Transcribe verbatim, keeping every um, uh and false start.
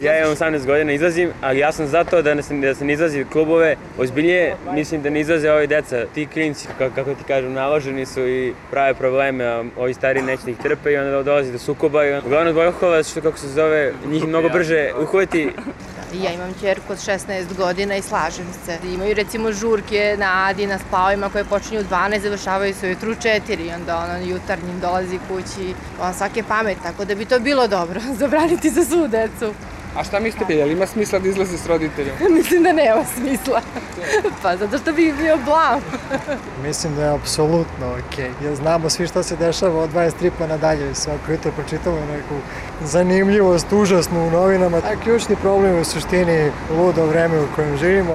Ja imam osamnaest godina, izlazim, ali ja sam za to da se, da se ne izlazi klubove ozbiljnije, mislim da ne izlaze ovi deca. Ti klinci, kako ti kažem, naloženi su i prave probleme, a ovi stari neće da ih trpe i onda dolazi do sukoba. I uglavnom zbog alkohola, što kako se zove, njih mnogo brže uhvati. Ja imam ćerku od šesnaest godina i slažem se. Imaju recimo žurke na Adi, na splavovima koje počinju u dvanaest, završavaju se ujutru u četiri i onda ono jutarnjim dolazi kući, on svake pamet, tako da bi to bilo dobro, zabraniti za svu decu. A šta mislite, je li ima smisla da izlazi s roditeljom? Mislim da nema smisla, pa zato što bi bio blam. Mislim da je apsolutno okej, jer znamo svi što se dešava od dvadeset tri pa nadalje, svako jutro pročitamo neku zanimljivost, užasnu u novinama. A ključni problem je u suštini ludo vreme u kojem živimo.